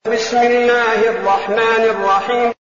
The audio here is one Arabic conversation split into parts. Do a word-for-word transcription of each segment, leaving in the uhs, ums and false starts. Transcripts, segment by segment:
بسم الله الرحمن الرحيم.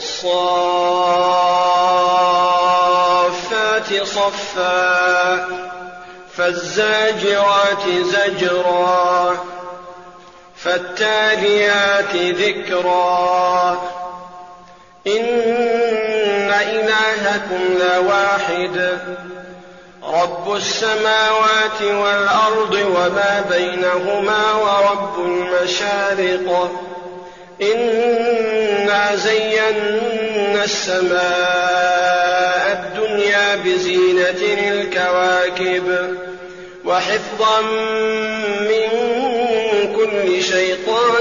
والصافات صفا فالزاجرات زجرا فالتاليات ذكرا إن إلهكم لواحد رب السماوات والأرض وما بينهما ورب المشارق إنا زينا السماء الدنيا بزينة الكواكب وحفظا من كل شيطان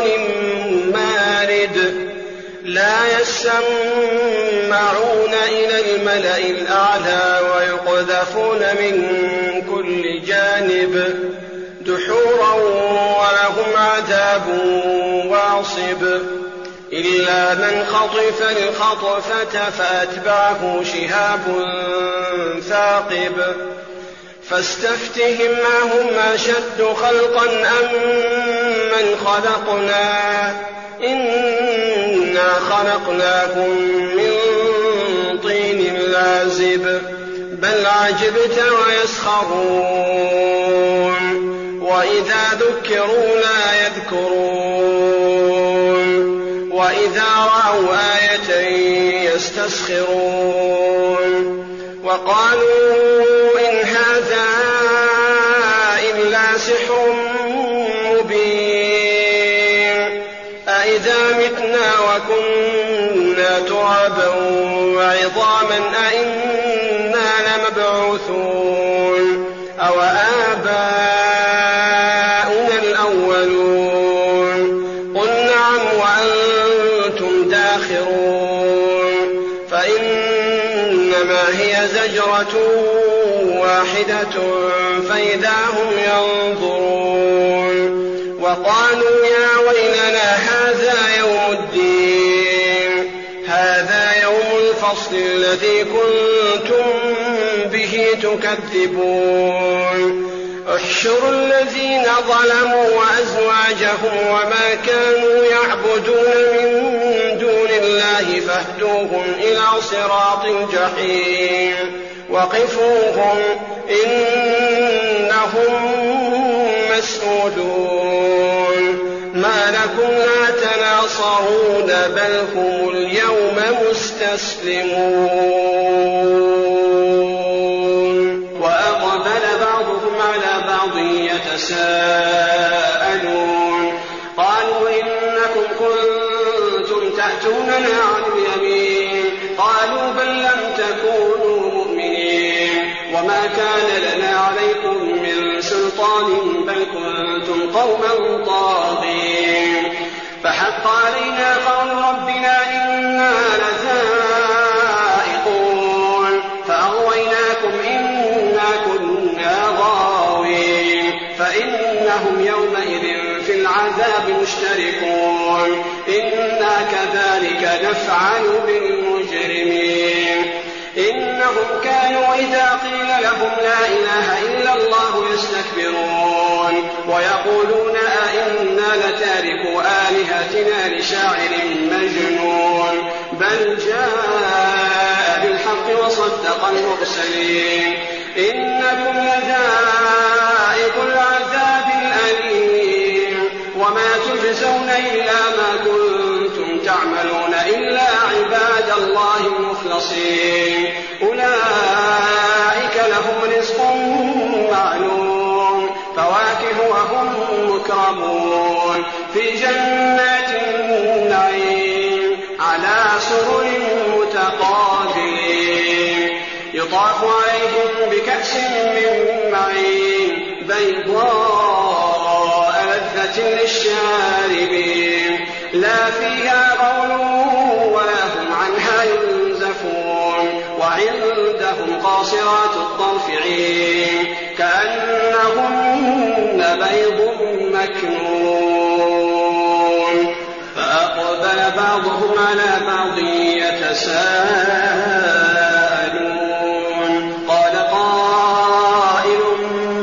مارد لا يسمعون إلى الملأ الأعلى ويقذفون من كل جانب دحورا ولهم عذاب واصب إلا من خطف الخطفة فأتبعه شهاب ثاقب فاستفتهم أهم أشد خلقا أم من خلقنا إنا خلقناكم من طين لازب بل عجبت ويسخرون وإذا ذكروا لا يذكرون وإذا رأوا آية يستسخرون وقالوا إن هذا إلا سحر مبين أإذا متنا وكنا ترابا وعظاما أإنا لمبعوثون أو آباؤنا الأولون قل نعم وأنتم داخرون فإنما هي زجرة واحدة فإذا هم ينظرون وقالوا يا ويلنا هذا يوم الدين هذا يوم الفصل الذي كنتم به تكذبون احشروا الذين ظلموا وأزواجهم وما كانوا يعبدون من دون الله فاهدوهم إلى صراط الجحيم وقفوهم إنهم مسؤولون ما لكم لا تناصرون بل هم اليوم مستسلمون وأقبل بعضهم على بعض يتساءلون قالوا إنكم كنتم تأتوننا عن اليمين قالوا بل لم تكونوا مؤمنين وما كان لنا عليكم من سلطان بل كنتم قوما طاغين فحق علينا قول ربنا إنا لذائقون فأغويناكم إنا كنا غاوين فإنهم يومئذ في العذاب مشتركون إنا كذلك نفعل بالمجرمين إنهم كانوا إذا قيل لهم لا إله إلا الله يستكبرون ويقولون أئنا لتاركو آلهتنا لشاعر مجنون بل جاء بالحق وصدق المرسلين إنكم لذائق العذاب الأليم وما تجزون إلا ما كنتم تعملون إلا عباد الله المخلصين أولئك لهم رزق معلوم فواكه وهم مكرمون في جنات النعيم على سرر متقابلين يطاف عليهم بكأس من معين بيضاء لذة للشاربين لا فيها غول ولا هم عنها ينزفون وعندهم قاصرات الطرف عين كأنهن بيض مكنون فأقبل بعضهم على بعض يتساءلون قال قائل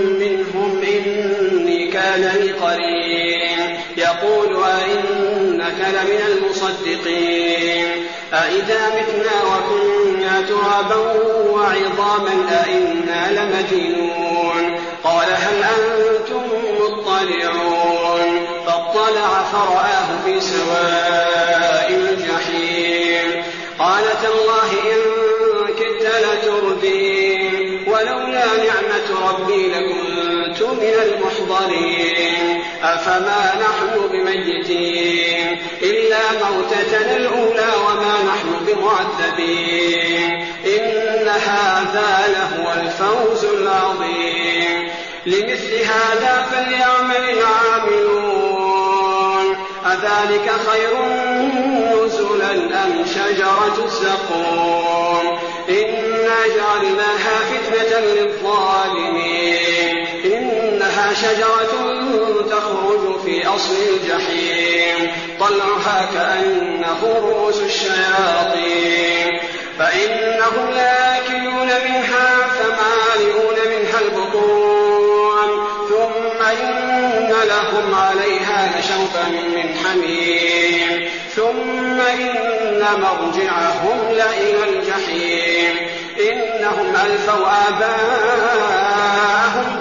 منهم إني كان لي قرين يقول أئنك المصدقين أإذا متنا وكنا ترابا وعظاما أإنا لمدينون قال هل أنتم مطلعون فاطلع فرآه في سواء الجحيم قال تالله إن كدت لتردين ولولا نعمة ربي لكنت من المحضرين أفما نحن بميتين إلا موتتنا الأولى وما نحن بمعذبين إن هذا لهو الفوز العظيم لمثل هذا فليعمل العاملون أذلك خير نزلا أم شجرة الزقوم إنا جعلناها فتنة للظالمين إنها شجرة تخرج في أصل الجحيم طلعها كأنه رؤوس الشياطين فإنهم لآكلون منها فمالئون منها البطون ثم إن لهم عليها لشوبا من حميم ثم إن مرجعهم لإلى الجحيم إنهم ألفوا آباءهم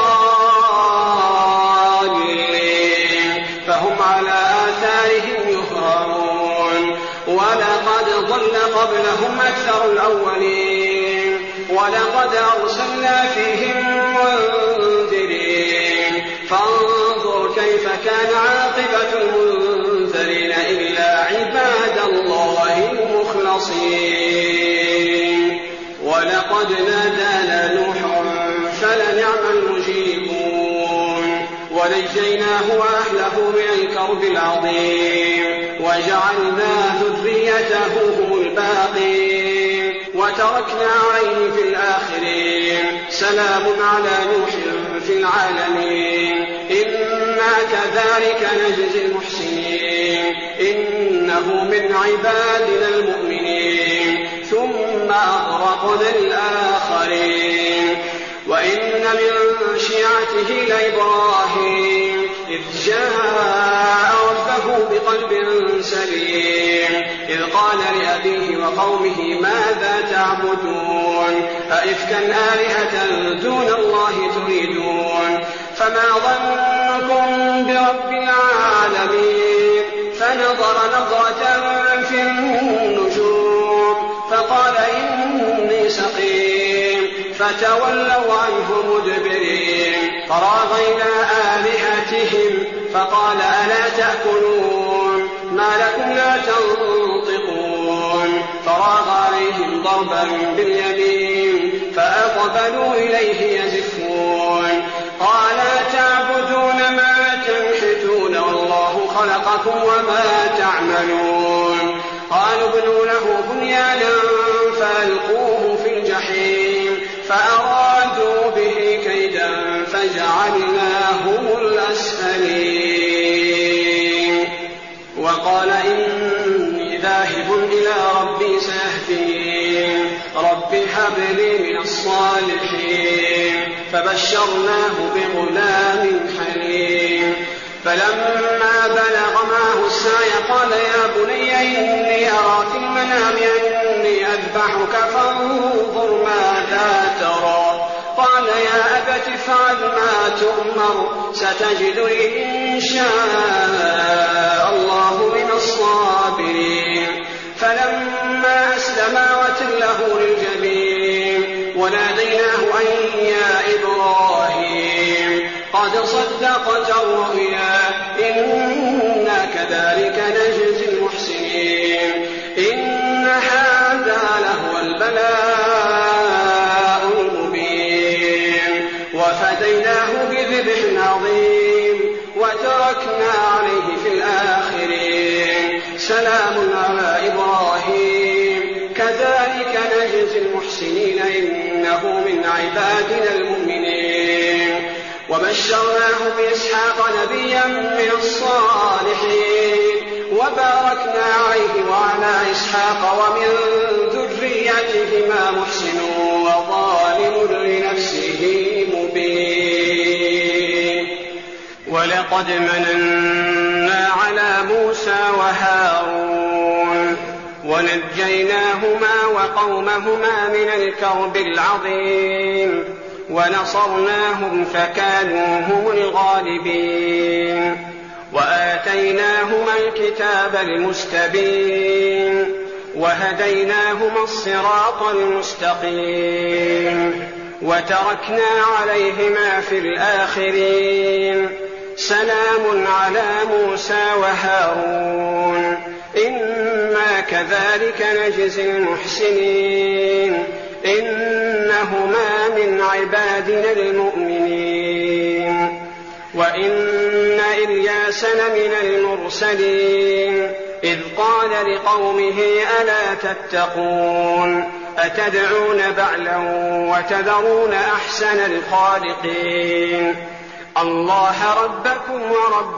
ضالين فهم على آثارهم يهرعون ولقد ضل قبلهم أكثر الأولين ولقد أرسلنا فيهم منذرين فانظر كيف كان عاقبة المنذرين إلا عباد الله المخلصين ولقد نادانا نوح فلنعم المجيبون ونجيناه وأهله من الكرب العظيم وجعلنا ذريته هم الباقين وتركنا عليه في الآخرين سلام على نوح في العالمين إنا كذلك نجزي المحسنين إنه من عبادنا المؤمنين ثم أغرقنا الآخرين وإن من شيعته لإبراهيم إذ جاء ربه بقلب سليم إذ قال لأبيه وقومه ماذا تعبدون أئفكا آلهة دون الله تريدون فما ظنكم برب العالمين فنظر نظرة في النجوم فقال إني سقيم فتولوا عنه مدبرين فراغ إلى آلهتهم فقال ألا تأكلون ما لكم لا تنطقون فراغ عليهم ضربا باليمين فأقبلوا إليه يزفون قال تعبدون ما تنحتون والله خلقكم وما تعملون قالوا ابنوا له بنيانا فألقوه في الجحيم فأرادوا به كيدا فجعلناهم الأسفلين وقال إني ذاهب إلى ربي سيهدين رب هب لي من الصالحين فبشرناه بغلام حليم فلما بلغ معه السعي قال يا بني إني أرى في المنام أني أذبحك فانظر ماذا ترى قال يا أبت افعل ما تؤمر ستجدني إن شاء الله من الصابرين فلما أسلما وتله للجبين وناديناه أن يا إبراهيم قد صدقت الرؤيا إنا كذلك نجزي المحسنين إن هذا لهو البلاء المبين وفديناه بذبح عظيم وتركنا عليه في الآخرين سلام على إبراهيم كذلك نجزي المحسنين إنه من عبادنا المؤمنين وبشرناه بإسحاق نبيا من الصالحين وباركنا عليه وعلى إسحاق ومن ذريتهما محسن وظالم لنفسه مبين ولقد مننا على موسى وهارون ونجيناهما وقومهما من الكرب العظيم ونصرناهم فكانوا هم الغالبين وآتيناهما الكتاب المستبين وهديناهما الصراط المستقيم وتركنا عليهما في الآخرين سلام على موسى وهارون إنا كذلك نجزي المحسنين إنهما من عبادنا المؤمنين وإن إلياس لمن المرسلين إذ قال لقومه ألا تتقون أتدعون بعلا وتذرون أحسن الخالقين الله ربكم ورب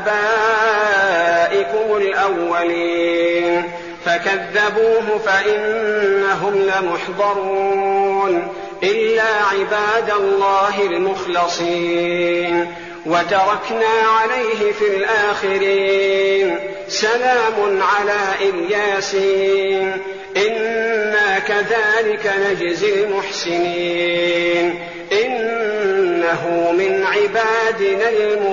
آبائكم الأولين فكذبوه فإنهم لمحضرون إلا عباد الله المخلصين وتركنا عليه في الآخرين سلام على الياسين إنا كذلك نجزي المحسنين إنه من عبادنا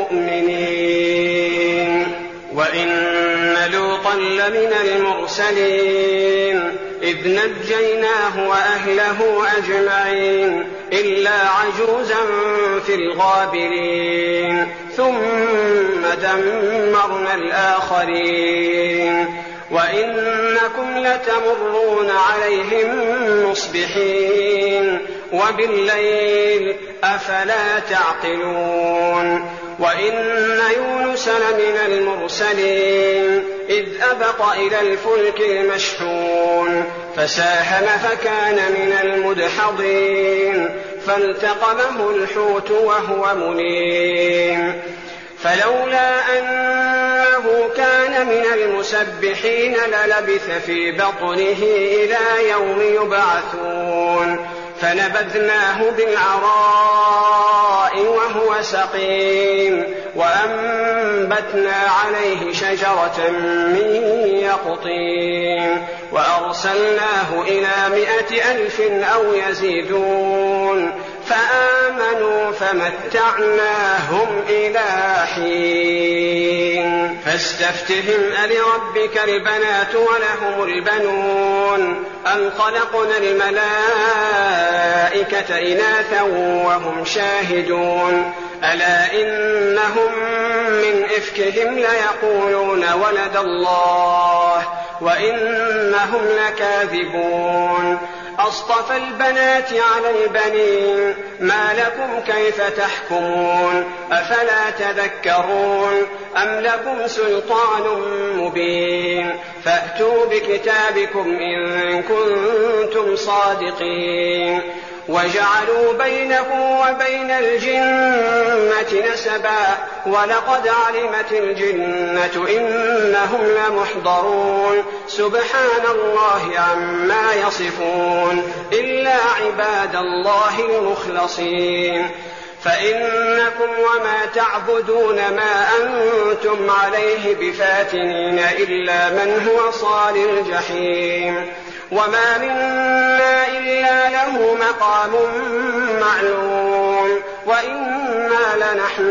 المؤمنين وإن لوطا لمن المرسلين إذ نجيناه وأهله أجمعين إلا عجوزا في الغابرين ثم دمرنا الآخرين وإنكم لتمرون عليهم مصبحين وبالليل أفلا تعقلون وإن يونس لمن المرسلين إذ أبق إلى الفلك المشحون فساهم فكان من المدحضين فالتقمه الحوت وهو مليم فلولا أنه كان من المسبحين للبث في بطنه إلى يوم يبعثون فنبذناه بالعراء وهو سقيم وأنبتنا عليه شجرة من يقطين وأرسلناه إلى مائة ألف أو يزيدون فآمنوا فمتعناهم إلى حين فاستفتهم ألربك البنات ولهم البنون أم خلقنا الملائكة إناثا وهم شاهدون ألا إنهم من إفكهم ليقولون ولد الله وإنهم لكاذبون أصطفى البنات على البنين ما لكم كيف تحكمون أفلا تذكرون أم لكم سلطان مبين فأتوا بكتابكم إن كنتم صادقين وجعلوا بينه وبين الجنة نسبا ولقد علمت الجنة إنهم لمحضرون سبحان الله عما يصفون إلا عباد الله المخلصين فإنكم وما تعبدون ما أنتم عليه بفاتنين إلا من هو صال الجحيم وما منا إلا له مقام معلوم وإنا لنحن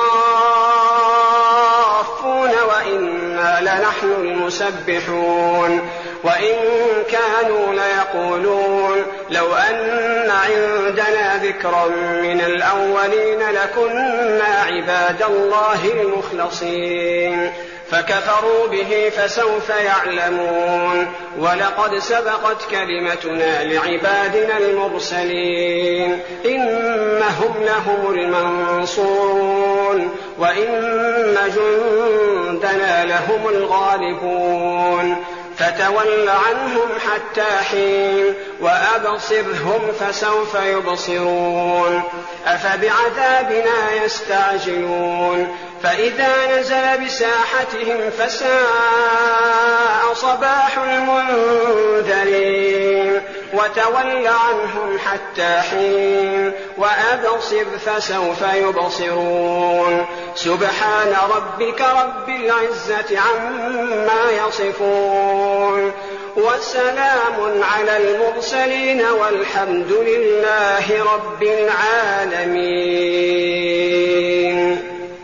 الصافون وإنا لنحن المسبحون وإن كانوا ليقولون لو أن عندنا ذكرا من الأولين لكنا عباد الله المخلصين فكفروا به فسوف يعلمون ولقد سبقت كلمتنا لعبادنا المرسلين إنهم لهم المنصورون وإن جندنا لهم الغالبون فتول عنهم حتى حين وأبصرهم فسوف يبصرون أفبعذابنا يستعجلون فإذا نزل بساحتهم فساء صباح المنذرين وتول عنهم حتى حين وأبصر فسوف يبصرون سبحان ربك رب العزة عما يصفون وسلام على المرسلين والحمد لله رب العالمين.